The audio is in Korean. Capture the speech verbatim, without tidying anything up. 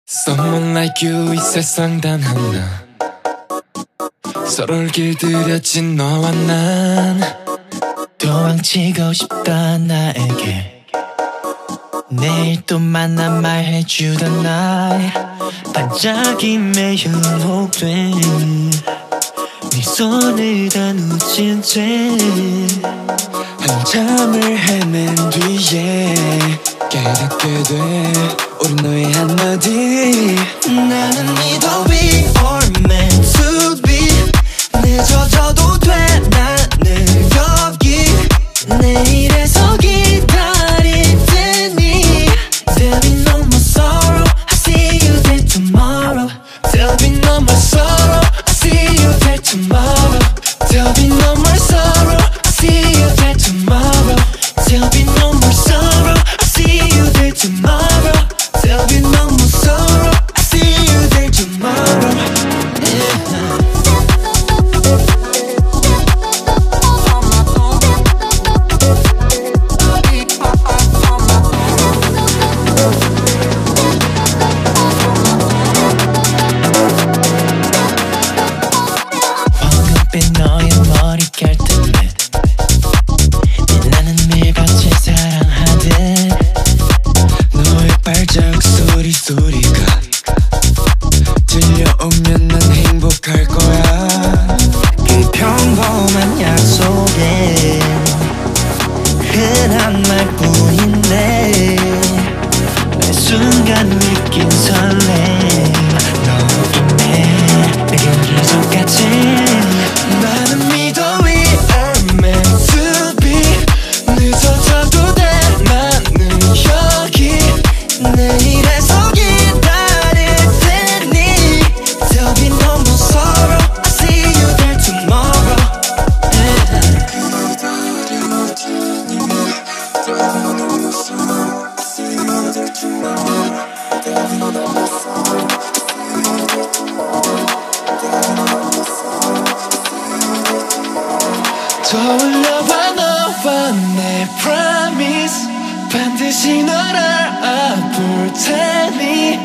Someone like you 이 세상 단 하나 서로를 길들여진 너와 난 도망치고 싶다 나에게 내일 또 만나 말해주던 날 반짝임에 현혹돼 네 손을 다 놓친 채 한참을 헤맨 뒤에 깨닫게 돼 우린 너의 한마디 나는 믿어 we are meant to be 늦어져도 돼 나는 여기 내일에서 기다릴 테니 There'll be no more sorrow I see you there tomorrow There'll be no more sorrow I see you there tomorrow There'll be no more sorrow I see you there tomorrow There'll be no more sorrow I see you there tomorrow There'll be no more sorrow I see you there tomorrow yeah. 황금빛 너의 머릿결 때문에 나는 매일같이 사랑하듯 너의 발자국 소리 소리가 들려오면 난 행복할 거야 그 평범한 약속에 흔한 말뿐인데 매 순간 느낀 설렘 너임에 내겐 기적같이 나는 믿어 we are meant to be 늦어져도 돼 나는 여기 내일에서 기다릴 테니 There'll be no more sorrow I see you there tomorrow 떠올려봐 너와 내 promise 반드시 널 알아볼 테니